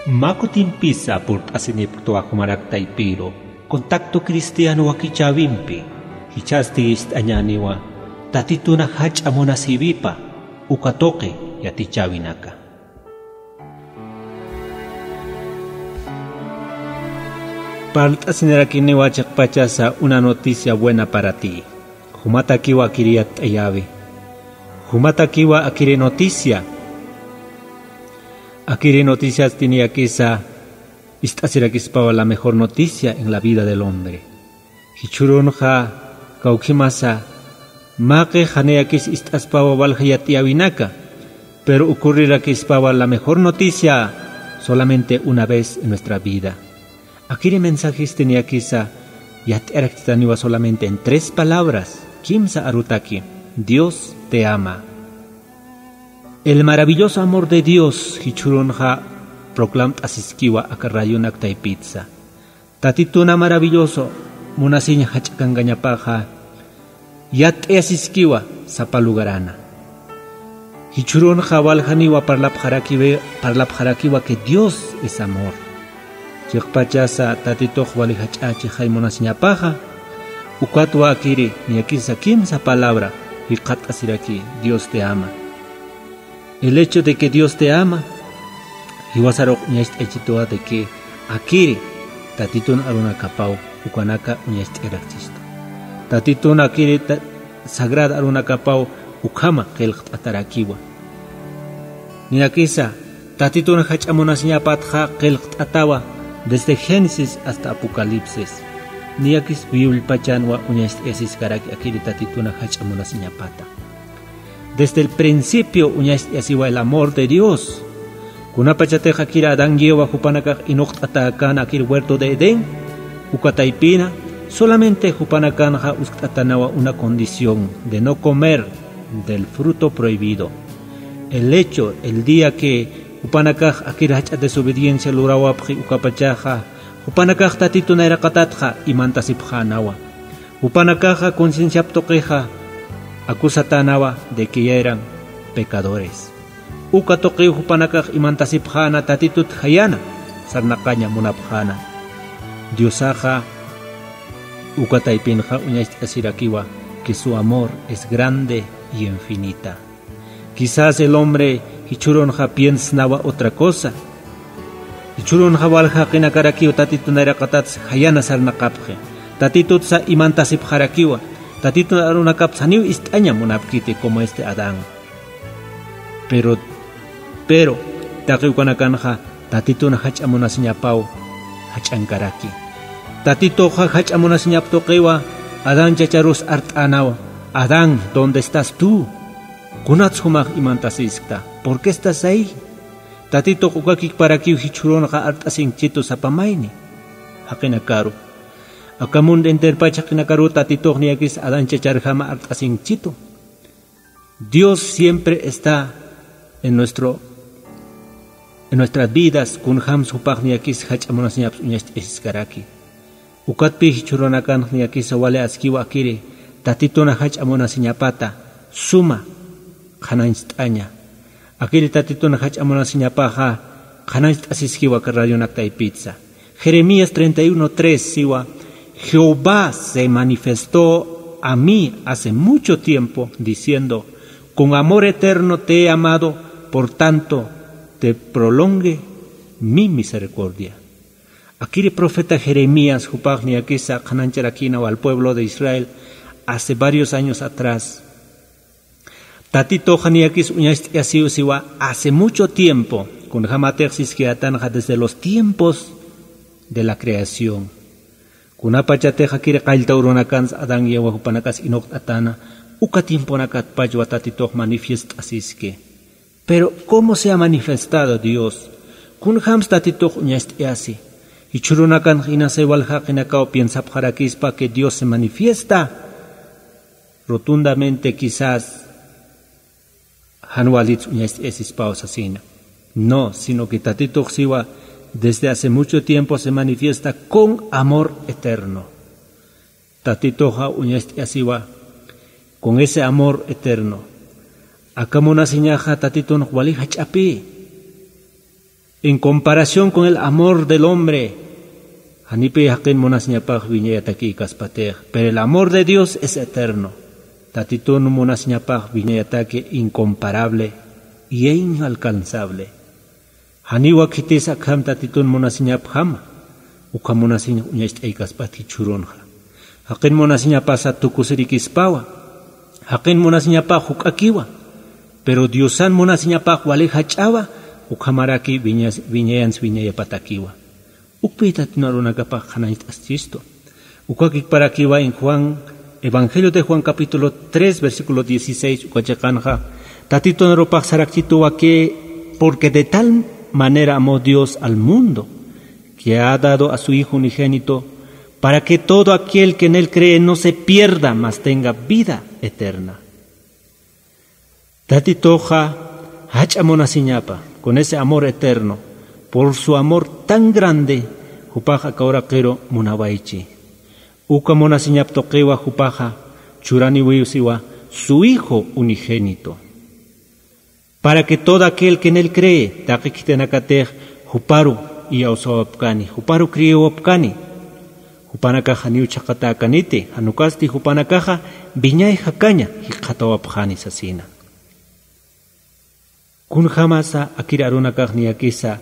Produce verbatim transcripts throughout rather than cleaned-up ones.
Makutin pisa purt asinipto akumarak taipiro. Contacto cristiano wakichavimpi. Hichastis añaniwa. Tatituna hach amona sibipa. Ukatoke yatichavinaka. Part asinerakin wachak pachasa una noticia buena para ti. Humatakiwa akiriat ayavi. Humatakiwa akire noticia. Akire noticias tenía quizá istasirakispawa la mejor noticia en la vida del hombre. Hichurunja kaukimasa make janeakis istaspawa walhayatiavinaka, pero ocurrirá que ispawa la mejor noticia solamente una vez en nuestra vida. Akire mensajes tenía quizá yatiaraktaniwa solamente en tres palabras. Kimsa arutaki, Dios te ama. El maravilloso amor de Dios, Hichurunja proclamt asiskiwa akarayunak taipitza. Tatituna maravilloso, munasiña hachakangañapaja, yat asiskiwa sapalugarana. Hichurunja waljaniwa parlapjarakiwa parlapjarakiwa que Dios es amor. Chikpachasa tatitoj walihachachi jaimunasiñapaja, ukatwa akiri niakisa kimsa palabra, hikat asiraki, Dios te ama. El hecho de que Dios te ama, hiwasarok ñaist echitoa de que akiri tatitun aruna kapau ukanaka ñaist eraxisto. Tatitun akiri sagrada aruna kapau ukama kelkt atarakiwa. Ni akisa tatitun hachamonasñapatja kelkt atawa desde Génesis hasta Apocalipsis. Ni akis Biblia pachanwa ñaist esis karaki akiri tatitun hachamonasñapata. Desde el principio uñas yasiwa el amor de Dios. Kunapachate hakira Adán lleva jupanaka inokt atakan akir huerto de Edén. Ukataipina solamente jupanakan ha uskatanawa una condición de no comer del fruto prohibido. El hecho, el día que jupanaka akir hacha desobediencia lurawapji ukapachaja, jupanaka tatituna era katatja imantasipjanawa. Jupanaka conciencia ptoqueja acusatanawa de que ya eran pecadores. Uka toqi hupanakaj imantasipjana tatitut hayana sarnakaña munapjana. Diosaja uka taipinja uñaist asirakiwa que su amor es grande y infinita. Quizás el hombre hichuronja piensnaba otra cosa. Hichuronja walja kinakarakiwa tatitunara katats hayana sarnakapje. Tatitut sa imantasipjarakiwa. Tatito aruna kapsaniu istaña munapkite como este Adán. Pero, pero, takiukanakanja, tatito na hachamonasiñapau, hachankaraki. Tatito ha hachamonasiñaptokewa, Adán chacharus artanawa. Adán, ¿dónde estás tú? Kunatzhumaj imantasiskta, ¿por qué estás ahí? Tatito kukakik para que hichuronja artasinchito sapamaini. Hakinakaru. Akamun enterpachak nakaruta titogniakis Adán chacharjama artasinchito. Dios siempre está en nuestro en nuestras vidas kun ham supagniakis hachamonasñaps uñast iskaraki. Ukatpi hichuronakan niakis wale askiwa akiri tatitona hachamonasñapata suma khananstaña. Akiri tatitona hachamonasñapaja khananst asiskiwa karayonaktai pizza. Jeremías treinta y uno tres siwa Jehová se manifestó a mí hace mucho tiempo diciendo, con amor eterno te he amado, por tanto te prolongue mi misericordia. Aquí el profeta Jeremías, Jupagniakisa, Kanancharakina, al pueblo de Israel, hace varios años atrás. Tatito Janiakis Uñast Yasiusiwa, hace mucho tiempo, con Hamatersis Kiatanja, desde los tiempos de la creación. Kunapachateja kire kailtauronakans Adán yewa hupanakas inok atana ukatimponakat pajwa tatitoh manifiest asiske. Pero ¿cómo se ha manifestado Dios? Kun hams tatitoh uñast yasi. Y churunakan hinase walhakinakao piensa parakispa que Dios se manifiesta. Rotundamente quizás hanwalitz uñast yasis pausasina. No, sino que tatitoh siwa desde hace mucho tiempo se manifiesta con amor eterno. Tatitoja uñast yasiwa, con ese amor eterno. Akamuna siñaja tatitun wali hachapi. En comparación con el amor del hombre, Hanipe hakin monasñapaj viñayataki kaspatej, pero el amor de Dios es eterno. Tatitun monasñapaj viñayataki incomparable y inalcanzable. Haniwa kitis akham tatitun monasñapjama, ukam monasña uñaist eikaspati churonja. Hakin monasñapasa tukusirikispawa, hakin monasñapaj hukakiwa, pero Diosan monasñapaj waleja chawa, ukamaraki viñayans viñayapatakiwa. Ukpita tinarunakapaj hanait astisto. Ukakik parakiwa en Juan, Evangelio de Juan capítulo tres, versículo dieciséis, ukachakanja, tatito naropaj sarakchituwa que, porque de tal manera amó Dios al mundo, que ha dado a su Hijo unigénito, para que todo aquel que en él cree no se pierda, mas tenga vida eterna. Tatitoja hachamonasiñapa, con ese amor eterno, por su amor tan grande, jupaja kauraquero munawaichi. Uka monasiñaptoquewa jupaja churaniwiusiwa, su Hijo unigénito. Para que todo aquel que en él cree, taquikitenacatej, juparu y ausawapkani, juparu criewapkani, jupanakaja niuchakatakanite, hanukasti jupanakaja viñay hakaña, hikatawapjani sasina. Kun jamasa akirarunakaj niakisa,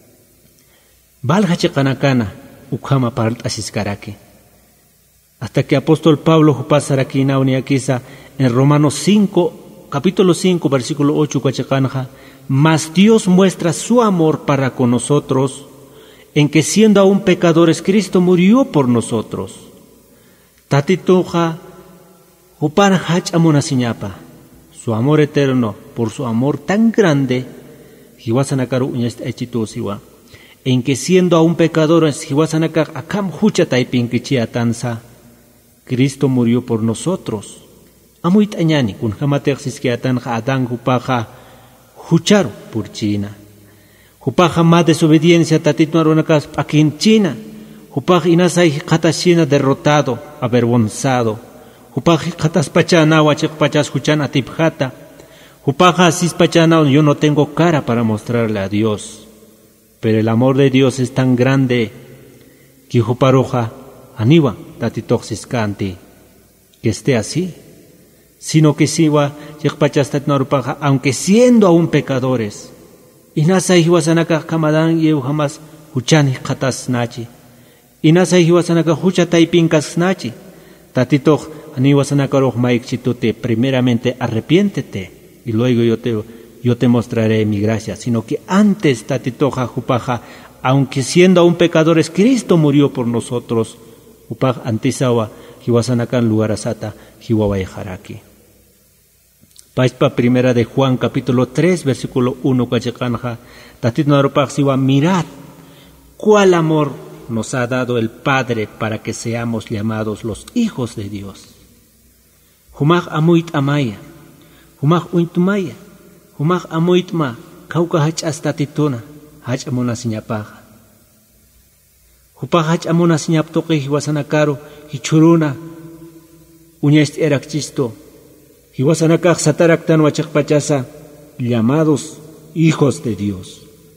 valhachikanakana, ukama part asiskaraki. Hasta que apóstol Pablo jupasaraquina uniakisa en Romanos cinco, capítulo cinco, versículo ocho, cuachacanja, mas Dios muestra su amor para con nosotros, en que siendo aún pecadores, Cristo murió por nosotros. Tatitoja, upana hach amonasiñapa, su amor eterno, por su amor tan grande, hiwasanakaru uñast echitosiwa, en que siendo aún pecadores, hiwasanakar akam huchataipinkiciatansa, Cristo murió por nosotros. Amuit añani, kun jamatersis que atanja Adán jupaja hucharu por China. Jupaja más desobediencia tatito arunakas aquí en China. Jupaja inasai katashina derrotado, avergonzado. Jupaja katas pachana wachek pachas huchan atipjata. Jupaja asis pachana, yo no tengo cara para mostrarle a Dios. Pero el amor de Dios es tan grande que juparoja aniwa tatitoxis kanti que esté así. Sino que siwa yekpachastat norpaja, aunque siendo aún pecadores, inasa hiwasanaka kamadan yew jamás huchani katas nachi, inasa hiwasanaka huchatay pinkas nachi, tatitoch aniwasanaka roh maik chitute, primeramente arrepiéntete y luego yo te, yo te mostraré mi gracia, sino que antes tatitoja jupaja, aunque siendo aún pecadores, Cristo murió por nosotros, upaj antisawa hiwasanakan lugarasata hiwawaijaraki. Paispa primera de Juan capítulo tres versículo uno cuachacanja, tatitnaropajsiwa, mirad cuál amor nos ha dado el Padre para que seamos llamados los hijos de Dios. Humaj amuit amaya, humaj uintumaya, humaj amuitma, kauka hach astatituna, hach amonasiñapaja. Hupaj hach amonasiñaptoque hiwasanakaro, hichuruna, uñaist erakchisto, hiwasanakaj sataraktan wachakpachasa, llamados hijos de Dios.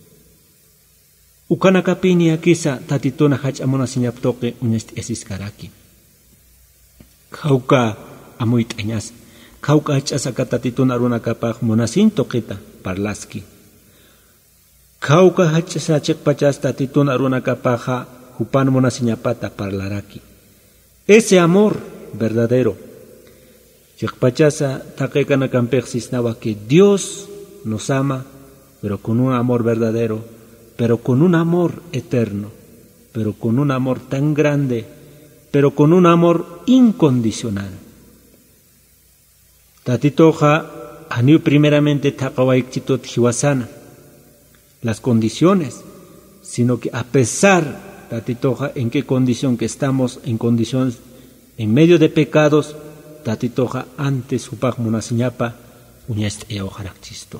Ukanakapini akisa tatituna hach amonasiñaptoque uñaist esiskaraki. Kauka amuit añas, kauka hach asakatatituna arunakapaj monasintoquita parlaski. Kauka hach asachakpachas tatituna arunakapaja jupan monasiñapata parlaraki. Ese amor verdadero, Chikpachasa taquecana campexisnaba que Dios nos ama, pero con un amor verdadero, pero con un amor eterno, pero con un amor tan grande, pero con un amor incondicional. Tatitoja aniu primeramente taqawaikchitot hiwasana, las condiciones, sino que a pesar, tatitoja, en qué condición que estamos, en condiciones, en medio de pecados, tatitoja antes upaj monasiñapa uñast eojarakchisto.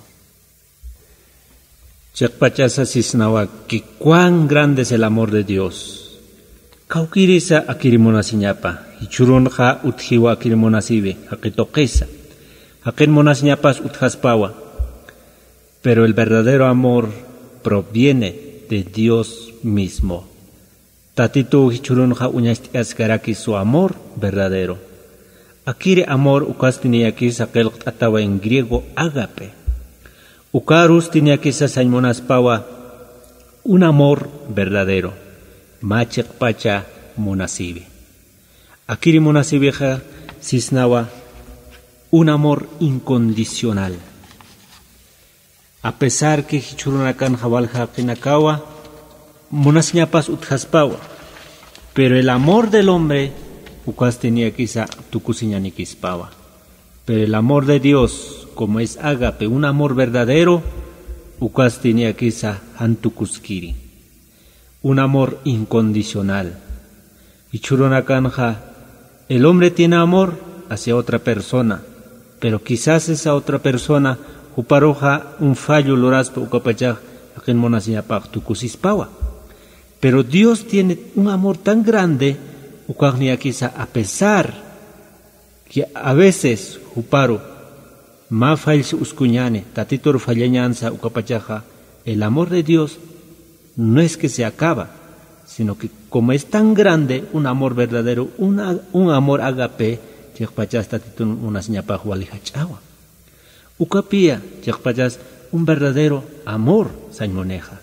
Chekpachasa sisnawa que cuán grande es el amor de Dios. Kaukirisa akirimonasiñapa, hichurunja utjiwa akirimonasibe, akitoquesa, akin monasiñapas utjaspawa. Pero el verdadero amor proviene de Dios mismo. Tatitu hichurunja uñastiaskaraki su amor verdadero. Akire amor ukas tiniakisa kelkt atawa en griego ágape. Ukarus tiniakisa sañmonaspawa un amor verdadero. Machek pacha monasibi. Akiri monasibeja cisnawa un amor incondicional. A pesar que hichurunakan jabalja kinakawa, monasñapas utjaspawa, pero el amor del hombre ukas tenía quizá tukusiñanikispawa. Pero el amor de Dios, como es ágape, un amor verdadero, ukas tenía quizá hantukuskiri, un amor incondicional. Hichurunakanja, el hombre tiene amor hacia otra persona, pero quizás esa otra persona uparoja un fallo loraspa ukapachaj akin monasñapaj tukusispawa. Pero Dios tiene un amor tan grande, quizá a pesar que a veces uparo ma falsi uskuñane, tatitor fallañanza ukapachaja, el amor de Dios no es que se acaba, sino que como es tan grande, un amor verdadero, una, un amor agape, chekpachas tatitur unasñapaj walihachawa. Ukapia, chekpachas un verdadero amor sañmoneja.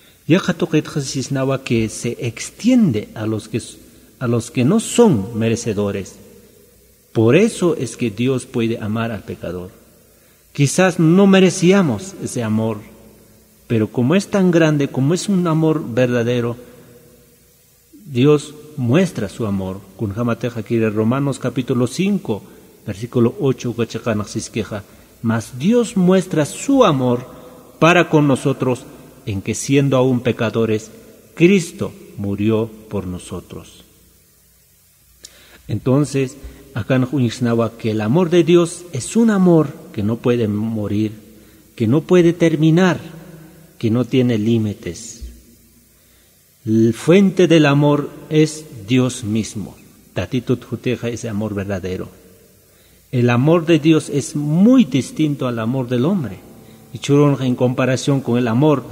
Que se extiende a los que, a los que no son merecedores. Por eso es que Dios puede amar al pecador. Quizás no merecíamos ese amor, pero como es tan grande, como es un amor verdadero, Dios muestra su amor. Romanos capítulo cinco, versículo ocho, mas Dios muestra su amor para con nosotros, en que siendo aún pecadores, Cristo murió por nosotros. Entonces, acá nos unisnaba que el amor de Dios es un amor que no puede morir, que no puede terminar, que no tiene límites. La fuente del amor es Dios mismo. Tatitut juteja, ese amor verdadero. El amor de Dios es muy distinto al amor del hombre. Y churón en comparación con el amor,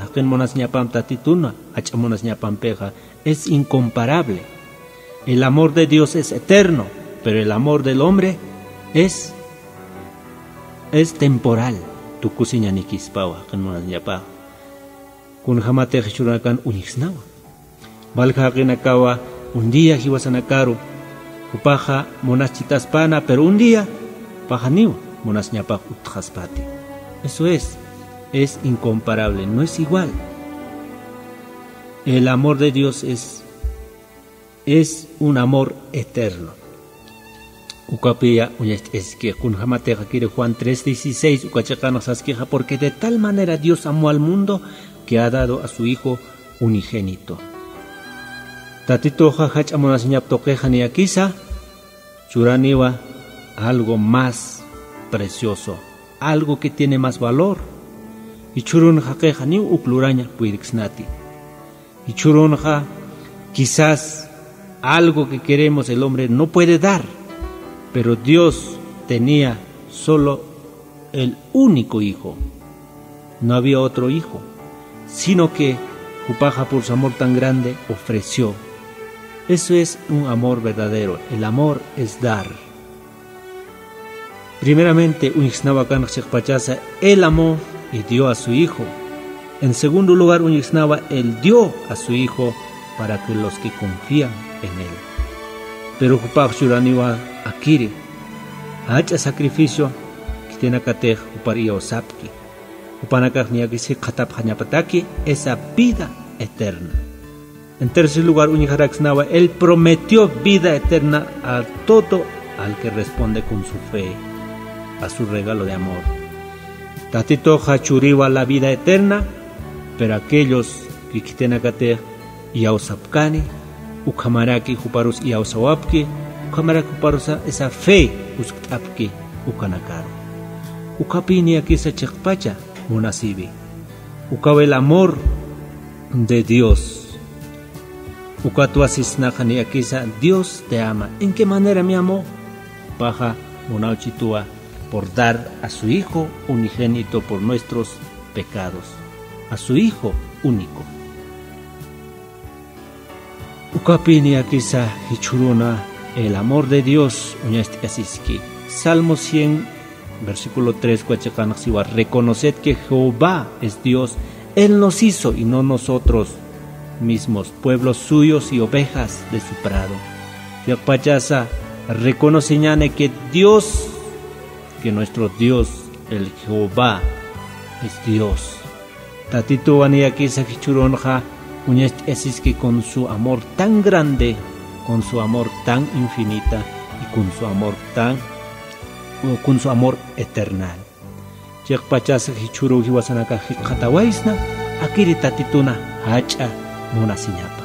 es incomparable. El amor de Dios es eterno, pero el amor del hombre es, es temporal. Tu kusiña nikispawa, kenmonasñapa. Kun jamate churakan unixnawa. Valja kenakawa, un día jiwasanakaru, upaja monaschitaspana, pero un día, pajaniwa, monasñapa utjaspati. Eso es. Es incomparable, no es igual. El amor de Dios es, es un amor eterno. Ukapia es que Juan tres dieciséis, porque de tal manera Dios amó al mundo que ha dado a su Hijo unigénito. Tatito jajach amonasñap toquejani akisa, churaniwa, algo más precioso, algo que tiene más valor. Y churunja queja ni ukluraña puirixnati. Y churunja, quizás algo que queremos el hombre no puede dar, pero Dios tenía solo el único hijo. No había otro hijo, sino que Upaja por su amor tan grande ofreció. Eso es un amor verdadero. El amor es dar. Primeramente, Unixnawakan Chekpachasa, él amó y dio a su hijo. En segundo lugar, Unixnawa, él dio a su hijo para que los que confían en él. Pero Jupak Shuraniwa Akiri, hacha sacrificio, Kitenakatej Uparia Osapki, Upanakak Niagisi Katap Hanyapataki, esa vida eterna. En tercer lugar, Unixaraxnawa, él prometió vida eterna a todo al que responde con su fe a su regalo de amor. Tatito hachuriwa la vida eterna, pero aquellos que kitenakate yausapkani, ukamaraki juparus yausawapki, ukamaraki juparusa esa fe uskapki ukanakaru. Ukapini aquí se chekpacha munasibi. Ukawe el amor de Dios. Ukatuasisnakani aquí Dios te ama. ¿En qué manera me amó? Paja munauchitua, por dar a su Hijo unigénito por nuestros pecados. A su Hijo único. Ukapini akisa hichuruna el amor de Dios uñasti asiski. Salmo cien, versículo tres, cuachacanaxiwa, reconoced que Jehová es Dios, Él nos hizo y no nosotros mismos, pueblos suyos y ovejas de su prado. Yakpachasa, reconoceñane que Dios, que nuestro Dios, el Jehová, es Dios. Tatito aniakisa hichuronja, uñasti asiski con su amor tan grande, con su amor tan infinita y con su amor tan con su amor eternal. Yakpachasa hichuru hiwasanaka hikatawaisna akiri tatituna hacha munasiñapa.